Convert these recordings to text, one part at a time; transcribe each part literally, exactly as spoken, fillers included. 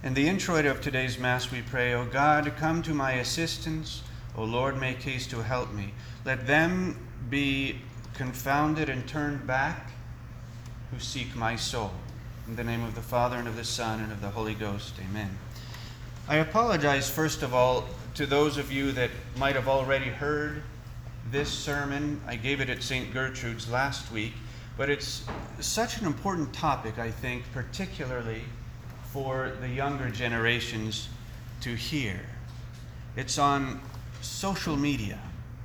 In the introit of today's Mass we pray, O God, come to my assistance. O Lord, make haste to help me. Let them be confounded and turned back who seek my soul. In the name of the Father, and of the Son, and of the Holy Ghost. Amen. I apologize, first of all, to those of you that might have already heard this sermon. I gave it at Saint Gertrude's last week, but it's such an important topic, I think, particularly for the younger generations to hear. It's on social media.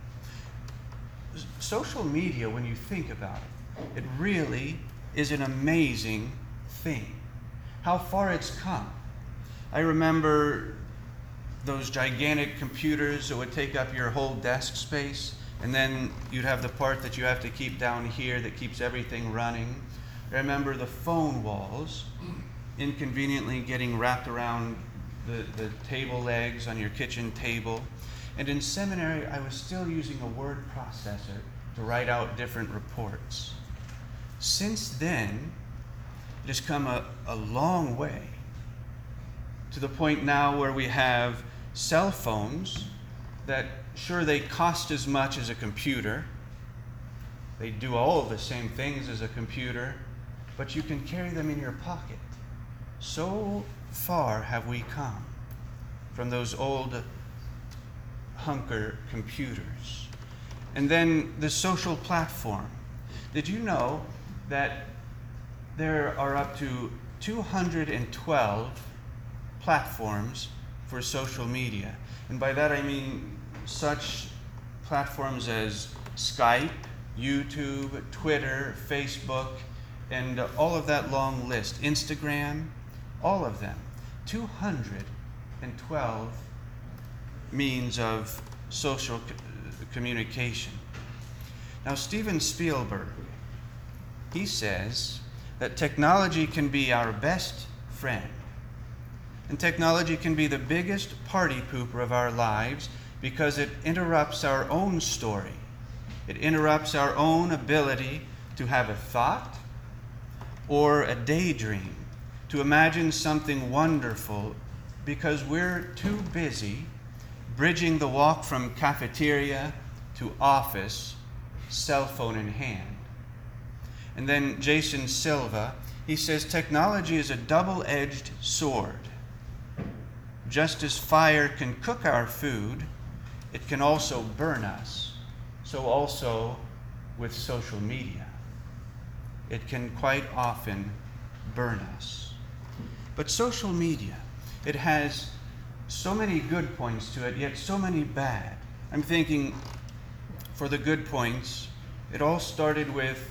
Social media, when you think about it, it really is an amazing thing. How far it's come. I remember those gigantic computers that would take up your whole desk space, and then you'd have the part that you have to keep down here that keeps everything running. I remember the phone walls inconveniently getting wrapped around the, the table legs on your kitchen table. And in seminary, I was still using a word processor to write out different reports. Since then, it has come a, a long way to the point now where we have cell phones that, sure, they cost as much as a computer. They do all of the same things as a computer, but you can carry them in your pocket. So far have we come from those old hunker computers. And then the social platform. Did you know that there are up to two hundred twelve platforms for social media? And by that I mean such platforms as Skype, YouTube, Twitter, Facebook, and all of that long list, Instagram, all of them. two hundred twelve means of social co- communication. Now, Steven Spielberg, he says that technology can be our best friend. And technology can be the biggest party pooper of our lives because it interrupts our own story. It interrupts our own ability to have a thought or a daydream, to imagine something wonderful, because we're too busy bridging the walk from cafeteria to office, cell phone in hand. And then Jason Silva, he says technology is a double-edged sword. Just as fire can cook our food, it can also burn us. So also with social media. It can quite often burn us. But social media, it has so many good points to it, yet so many bad. I'm thinking, for the good points, it all started with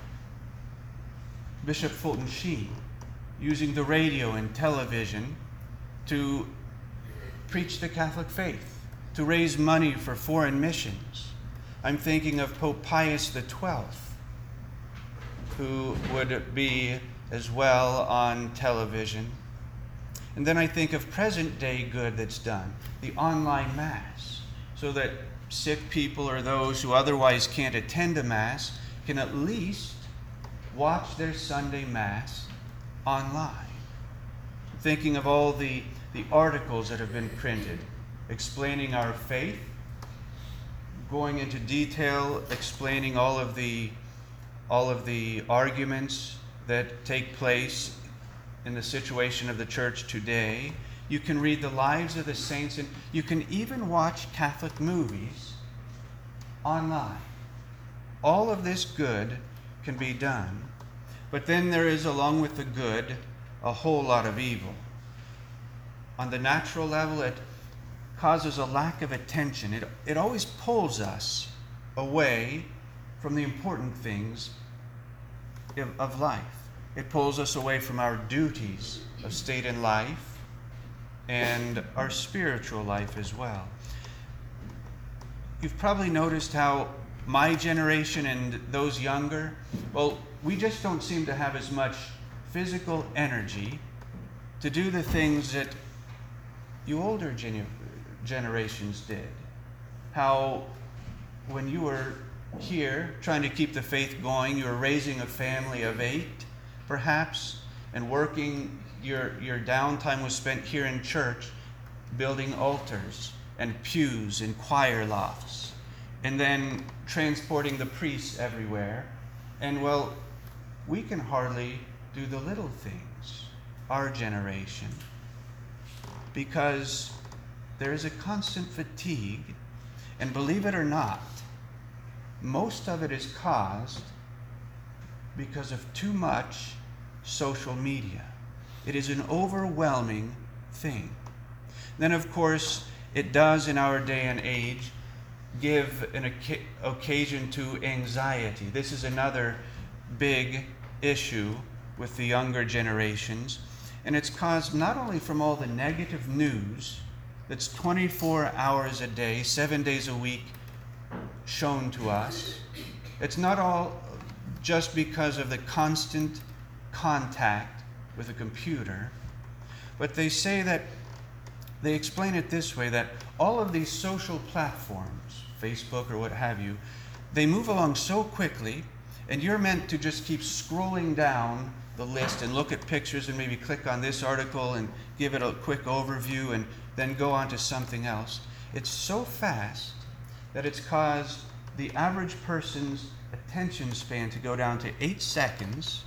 Bishop Fulton Sheen using the radio and television to preach the Catholic faith, to raise money for foreign missions. I'm thinking of Pope Pius the twelfth, who would be as well on television. And then I think of present-day good that's done, the online Mass, so that sick people or those who otherwise can't attend a Mass can at least watch their Sunday Mass online. Thinking of all the, the articles that have been printed explaining our faith, going into detail, explaining all of the all of the arguments that take place in the situation of the church today. You can read the lives of the saints, and you can even watch Catholic movies online. All of this good can be done, but then there is, along with the good, a whole lot of evil. On the natural level, it causes a lack of attention. It, it always pulls us away from the important things of, of life. It pulls us away from our duties of state and life and our spiritual life as well. You've probably noticed how my generation and those younger, well, we just don't seem to have as much physical energy to do the things that you older gener- generations did. How when you were here trying to keep the faith going, you were raising a family of eight, perhaps, and working your, your downtime was spent here in church building altars and pews and choir lofts, and then transporting the priests everywhere. And well, we can hardly do the little things, our generation, because there is a constant fatigue. And believe it or not, most of it is caused because of too much social media. It is an overwhelming thing. Then, of course, it does in our day and age give an oca- occasion to anxiety. This is another big issue with the younger generations. And it's caused not only from all the negative news that's twenty-four hours a day, seven days a week shown to us. It's not all just because of the constant contact with a computer, but they say that, they explain it this way, that all of these social platforms, Facebook or what have you, they move along so quickly, and you're meant to just keep scrolling down the list and look at pictures and maybe click on this article and give it a quick overview and then go on to something else. It's so fast that it's caused the average person's attention span to go down to eight seconds.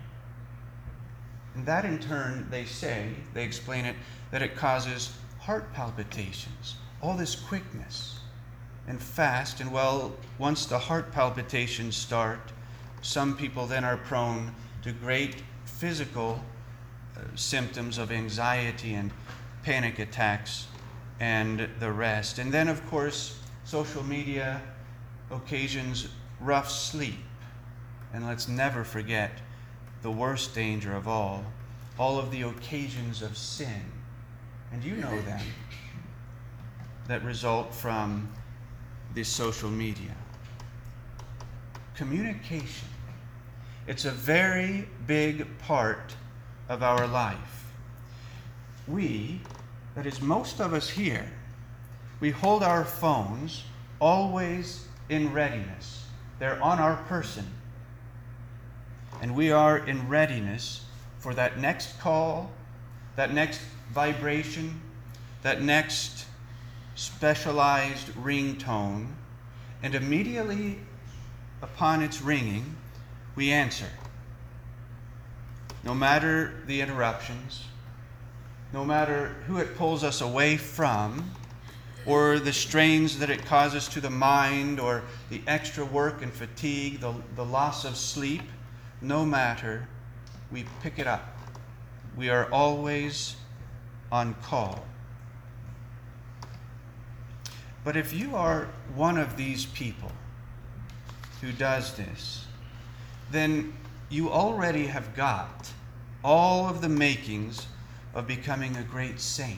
And that in turn, they say, they explain it, that it causes heart palpitations, all this quickness and fast. And well, once the heart palpitations start, some people then are prone to great physical uh, symptoms of anxiety and panic attacks and the rest. And then, of course, social media occasions rough sleep. And let's never forget the worst danger of all, all of the occasions of sin. And you know them, that result from this social media. Communication. It's a very big part of our life. We, that is most of us here, we hold our phones always in readiness. They're on our person. And we are in readiness for that next call, that next vibration, that next specialized ringtone, and immediately upon its ringing, we answer. No matter the interruptions, no matter who it pulls us away from, or the strains that it causes to the mind, or the extra work and fatigue, the, the loss of sleep, no matter, we pick it up. We are always on call. But if you are one of these people who does this, then you already have got all of the makings of becoming a great saint.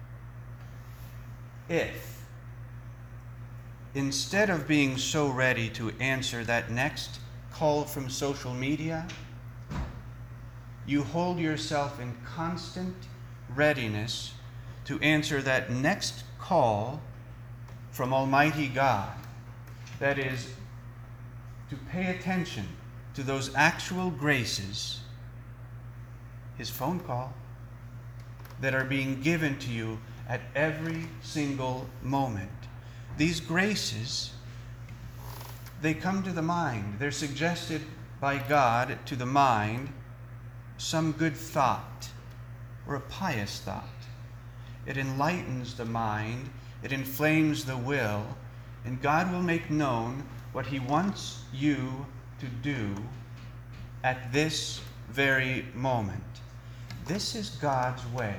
If, instead of being so ready to answer that next call from social media, you hold yourself in constant readiness to answer that next call from Almighty God, that is, to pay attention to those actual graces, His phone call, that are being given to you at every single moment. These graces, they come to the mind. They're suggested by God to the mind, some good thought or a pious thought. It enlightens the mind, it inflames the will, and God will make known what He wants you to do at this very moment. This is God's way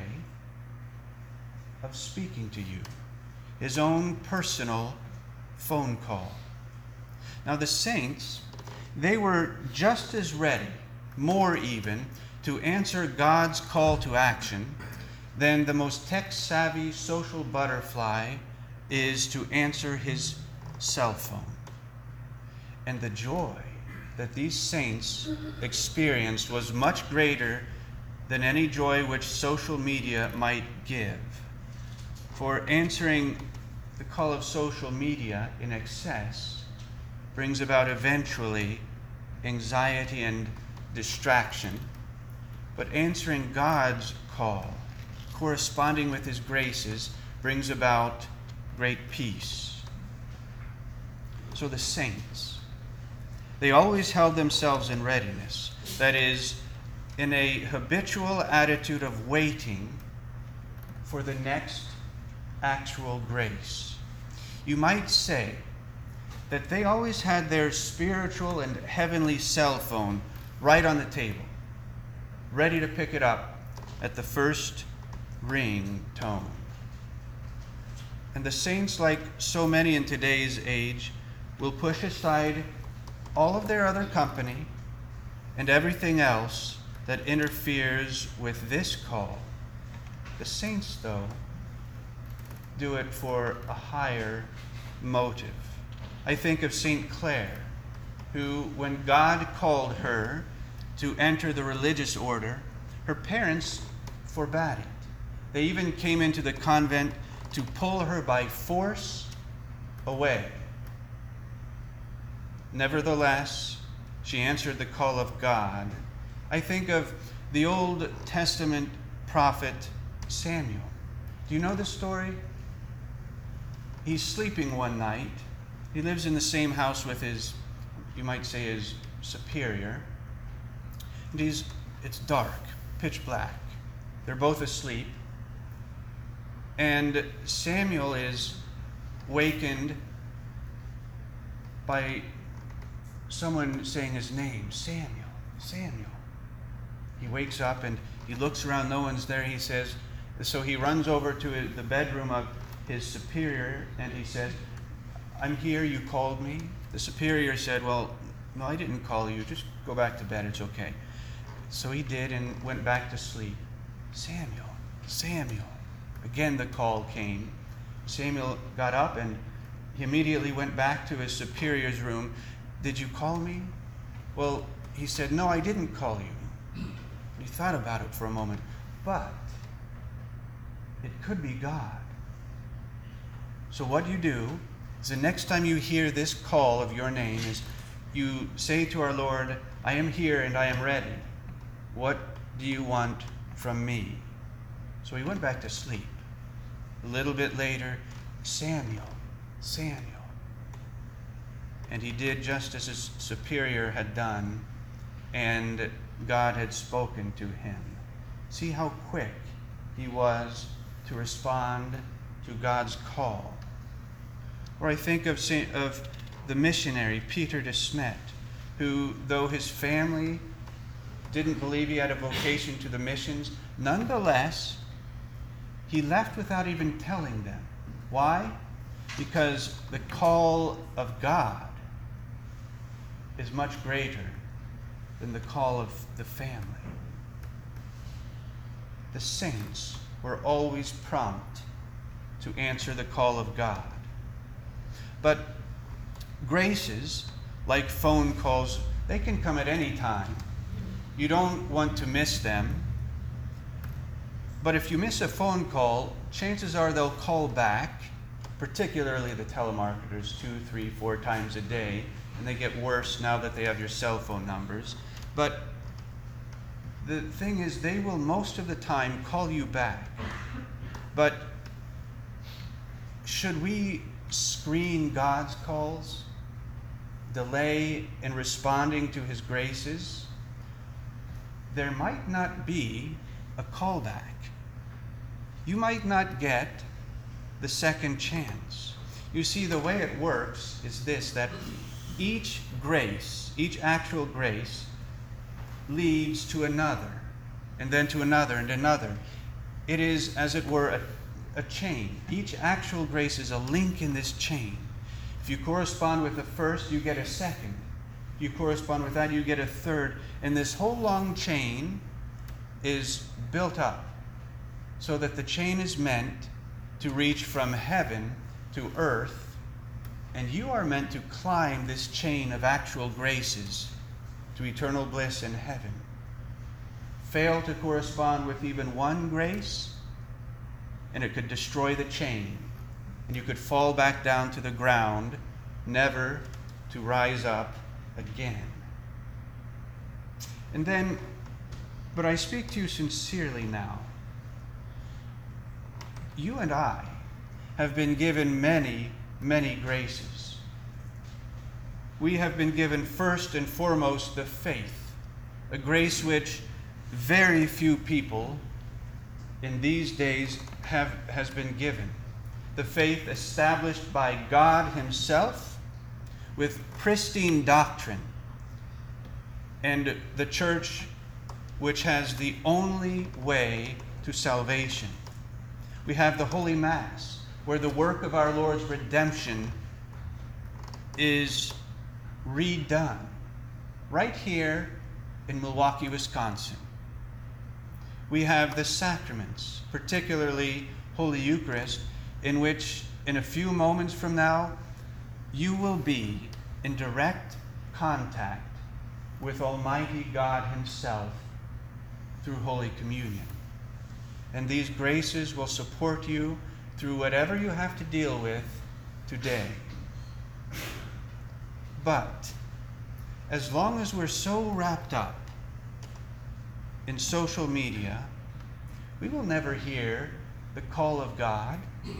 of speaking to you, His own personal phone call. Now the saints, they were just as ready, more even, to answer God's call to action than the most tech-savvy social butterfly is to answer his cell phone. And the joy that these saints experienced was much greater than any joy which social media might give. For answering the call of social media in excess brings about eventually anxiety and distraction, But answering God's call, corresponding with his graces, brings about great peace. So the saints, they always held themselves in readiness. That is, in a habitual attitude of waiting for the next actual grace. You might say that they always had their spiritual and heavenly cell phone right on the table, ready to pick it up at the first ring tone. And the saints, like so many in today's age, will push aside all of their other company and everything else that interferes with this call. The saints, though, do it for a higher motive. I think of Saint Clare, who, when God called her to enter the religious order, her parents forbade it. They even came into the convent to pull her by force away. Nevertheless, she answered the call of God. I think of the Old Testament prophet Samuel. Do you know the story? He's sleeping one night. He lives in the same house with his, you might say, his superior. And he's, it's dark, pitch black. They're both asleep. And Samuel is wakened by someone saying his name, Samuel, Samuel. He wakes up and he looks around, no one's there. He says, so he runs over to the bedroom of his superior and he says, I'm here, you called me. The superior said, well, no, I didn't call you. Just go back to bed, it's okay. So he did and went back to sleep. Samuel, Samuel. Again the call came. Samuel got up and he immediately went back to his superior's room. Did you call me? Well, he said, no, I didn't call you. He thought about it for a moment. But it could be God. So what you do is the next time you hear this call of your name is you say to our Lord, I am here and I am ready. What do you want from me? So he went back to sleep. A little bit later, Samuel, Samuel. And he did just as his superior had done, and God had spoken to him. See how quick he was to respond to God's call. Or I think of, Saint, of the missionary, Peter de Smet, who, though his family didn't believe he had a vocation to the missions, nonetheless, he left without even telling them. Why? Because the call of God is much greater than the call of the family. The saints were always prompt to answer the call of God. But graces, like phone calls, they can come at any time. You don't want to miss them. But if you miss a phone call, chances are they'll call back, particularly the telemarketers, two, three, four times a day, and they get worse now that they have your cell phone numbers. But the thing is, they will most of the time call you back. But should we screen God's calls, delay in responding to his graces? There might not be a callback. You might not get the second chance. You see, the way it works is this, that each grace, each actual grace, leads to another, and then to another and another. It is, as it were, a, a chain. Each actual grace is a link in this chain. If you correspond with the first, you get a second. If you correspond with that, you get a third. And this whole long chain is built up so that the chain is meant to reach from heaven to earth, and you are meant to climb this chain of actual graces to eternal bliss in heaven. Fail to correspond with even one grace, and it could destroy the chain, and you could fall back down to the ground, never to rise up again. And then But I speak to you sincerely now. You and I have been given many, many graces. We have been given first and foremost the faith, a grace which very few people in these days have has been given. The faith established by God Himself with pristine doctrine, and the church which has the only way to salvation. We have the Holy Mass, where the work of our Lord's redemption is redone, right here in Milwaukee, Wisconsin. We have the sacraments, particularly Holy Eucharist, in which in a few moments from now, you will be in direct contact with Almighty God Himself through Holy Communion. And these graces will support you through whatever you have to deal with today. But as long as we're so wrapped up in social media, we will never hear the call of God,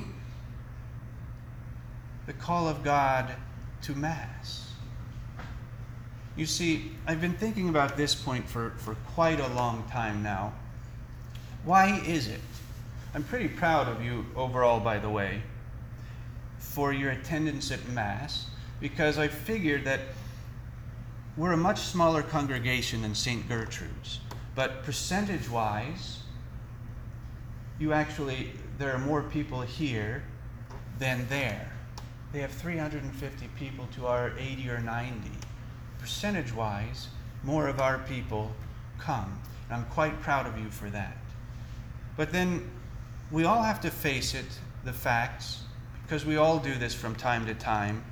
the call of God to Mass. You see, I've been thinking about this point for, for quite a long time now. Why is it? I'm pretty proud of you overall, by the way, for your attendance at Mass, because I figured that we're a much smaller congregation than Saint Gertrude's, but percentage-wise, you actually, there are more people here than there. They have three hundred fifty people to our eighty or ninety. Percentage-wise, more of our people come. And I'm quite proud of you for that. But then we all have to face it, the facts, because we all do this from time to time.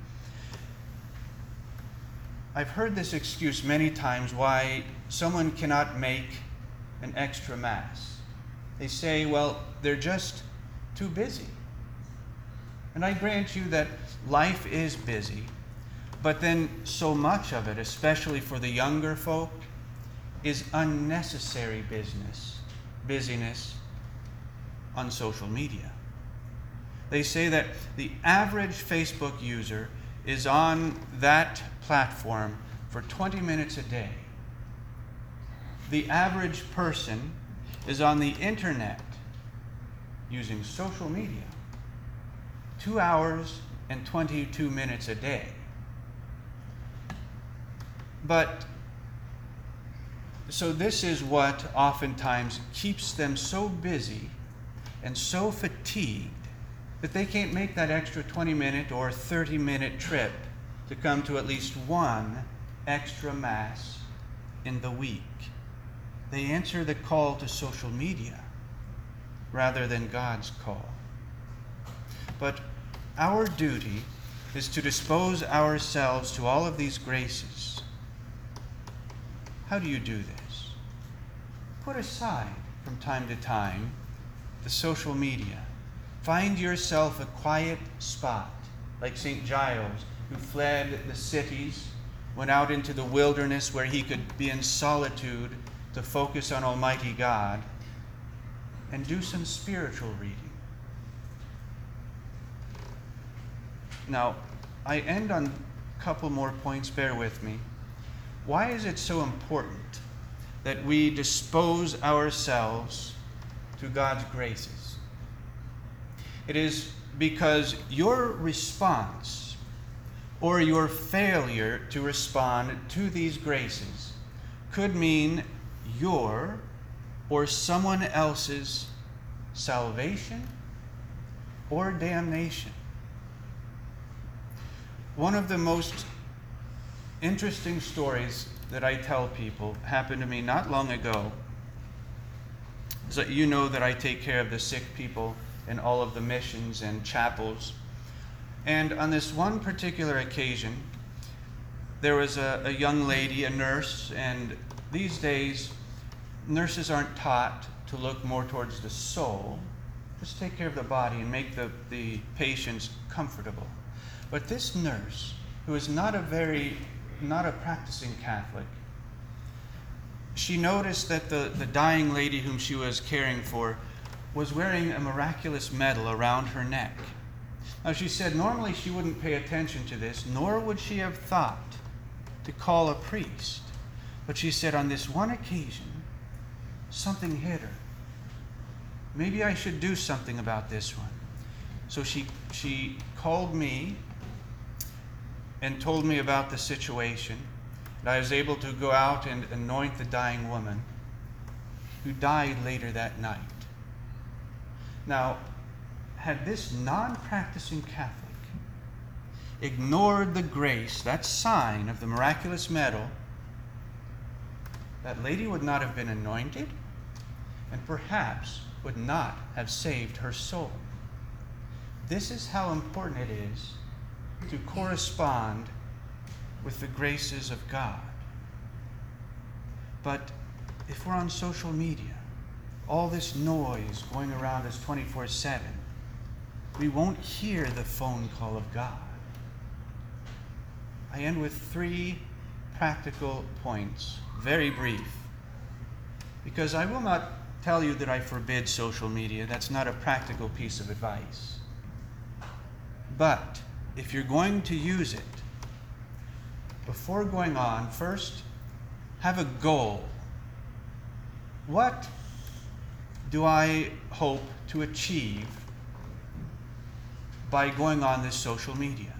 I've heard this excuse many times why someone cannot make an extra Mass. They say, well, they're just too busy. And I grant you that life is busy, but then so much of it, especially for the younger folk, is unnecessary business, busyness on social media. They say that the average Facebook user is on that platform for twenty minutes a day. The average person is on the internet using social media two hours and twenty-two minutes a day. But so this is what oftentimes keeps them so busy and so fatigued that they can't make that extra twenty minute or thirty minute trip to come to at least one extra Mass in the week. They answer the call to social media rather than God's call. But our duty is to dispose ourselves to all of these graces. How do you do this? Put aside from time to time the social media. Find yourself a quiet spot, like Saint Giles, who fled the cities, went out into the wilderness where he could be in solitude to focus on Almighty God, and do some spiritual reading. Now, I end on a couple more points, bear with me. Why is it so important that we dispose ourselves to God's graces? It is because your response or your failure to respond to these graces could mean your or someone else's salvation or damnation. One of the most interesting stories that I tell people happened to me not long ago. So you know that I take care of the sick people in all of the missions and chapels. And on this one particular occasion, there was a, a young lady, a nurse, and these days, nurses aren't taught to look more towards the soul, just take care of the body and make the, the patients comfortable. But this nurse, who is not a very, not a practicing Catholic, she noticed that the, the dying lady whom she was caring for was wearing a miraculous medal around her neck. Now, she said normally she wouldn't pay attention to this, nor would she have thought to call a priest. But she said on this one occasion, something hit her. Maybe I should do something about this one. So she, she called me and told me about the situation. And I was able to go out and anoint the dying woman who died later that night. Now, had this non-practicing Catholic ignored the grace, that sign of the miraculous medal, that lady would not have been anointed and perhaps would not have saved her soul. This is how important it is to correspond with the graces of God. But if we're on social media, all this noise going around us twenty-four seven, we won't hear the phone call of God. I end with three practical points, very brief, because I will not tell you that I forbid social media. That's not a practical piece of advice. But if you're going to use it, before going on, first, have a goal. What do I hope to achieve by going on this social media?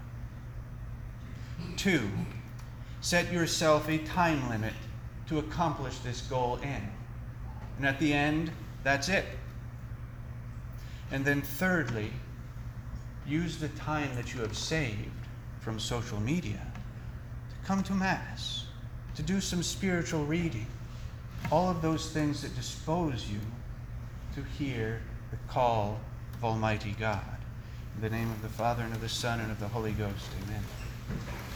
Two, set yourself a time limit to accomplish this goal in. And at the end, that's it. And then thirdly, use the time that you have saved from social media to come to Mass, to do some spiritual reading, all of those things that dispose you to hear the call of Almighty God. In the name of the Father, and of the Son, and of the Holy Ghost, amen.